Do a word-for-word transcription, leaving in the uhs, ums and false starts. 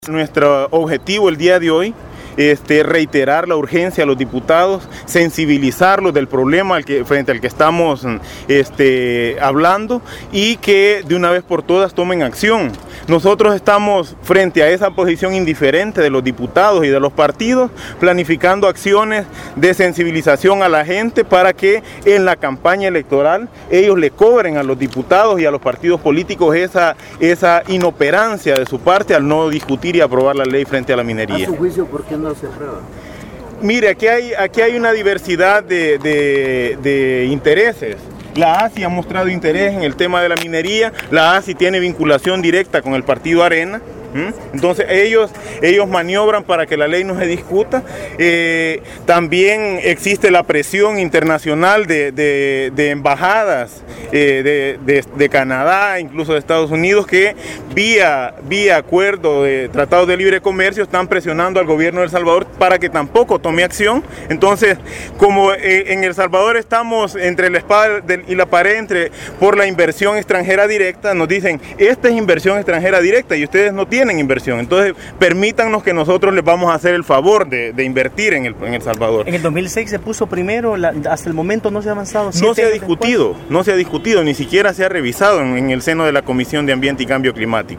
Nuestro objetivo el día de hoy Este, reiterar la urgencia a los diputados, sensibilizarlos del problema al que, frente al que estamos este, hablando y que de una vez por todas tomen acción. Nosotros estamos frente a esa posición indiferente de los diputados y de los partidos, planificando acciones de sensibilización a la gente para que en la campaña electoral ellos le cobren a los diputados y a los partidos políticos esa, esa inoperancia de su parte al no discutir y aprobar la ley frente a la minería. ¿A su juicio por qué no se aprueba? Mire, aquí hay, aquí hay una diversidad de, de, de intereses. La A S I ha mostrado interés en el tema de la minería, la A S I tiene vinculación directa con el partido Arena. Entonces ellos, ellos maniobran para que la ley no se discuta. Eh, también existe la presión internacional de, de, de embajadas eh, de, de, de Canadá, incluso de Estados Unidos, que vía, vía acuerdo de tratados de libre comercio están presionando al gobierno de El Salvador para que tampoco tome acción. Entonces, como eh, en El Salvador estamos entre la espada y la pared entre, por la inversión extranjera directa, nos dicen, esta es inversión extranjera directa y ustedes no tienen en inversión, entonces permítanos que nosotros les vamos a hacer el favor de, de invertir en el, en El Salvador. En el dos mil seis se puso primero, la, hasta el momento no se ha avanzado. No se ha discutido, después. no se ha discutido, ni siquiera se ha revisado en, en el seno de la Comisión de Ambiente y Cambio Climático.